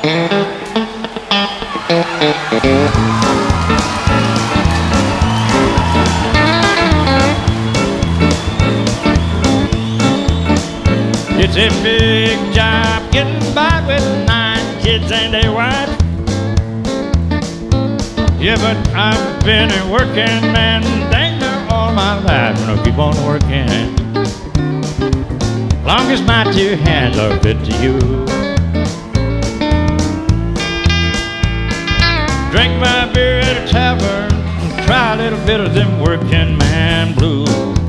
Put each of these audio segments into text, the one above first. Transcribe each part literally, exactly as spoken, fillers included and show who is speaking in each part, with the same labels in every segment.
Speaker 1: It's a big job getting by with nine kids and a wife. Yeah, but I've been a working man dang near all my life, and I'll keep on working long as my two hands are fit to use. Drink my beer at a tavern and try a little bit of them working man blues.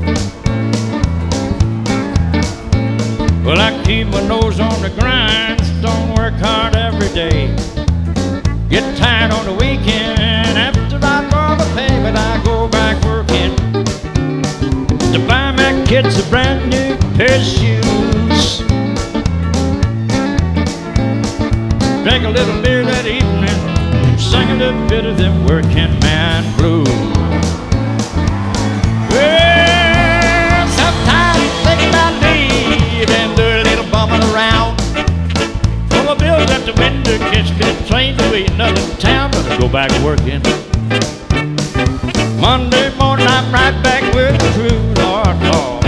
Speaker 1: Well, I keep my nose on the grind, don't work hard every day. Get tired on the weekend after I draw the pay, but I go back working to buy my kids a brand new pair of shoes. Drink a little beer that evening, sing a little bit of them working man blues. Well, sometimes I think about leaving, do a little bumming around. Throw my bills out the window, catch good train to another town, but I go back working. Monday morning I'm right back with the crew, Lord, Lord.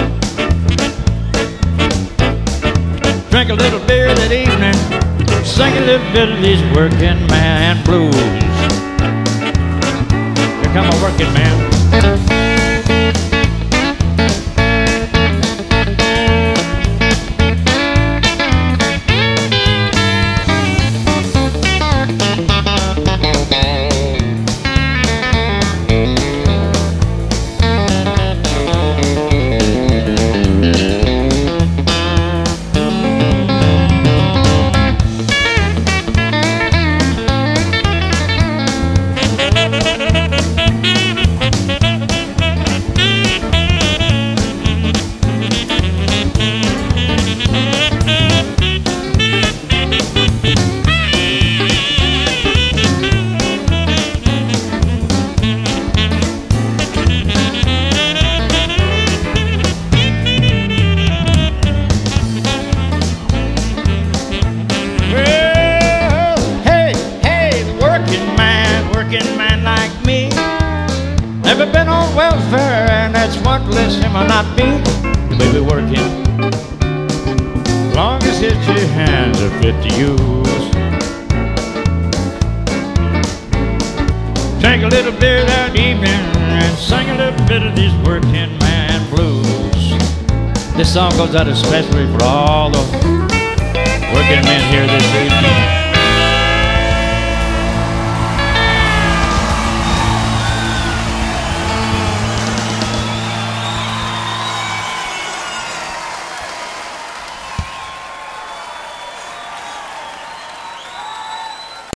Speaker 1: Drink a little beer that evening, sing a little bit of these working man blues. Here come a working man. Never been on welfare, and that's what lets him or not be. The baby working, long as his two hands are fit to use. Drink a little beer that evening and sing a little bit of these working man blues. This song goes out especially for all the working men here this evening.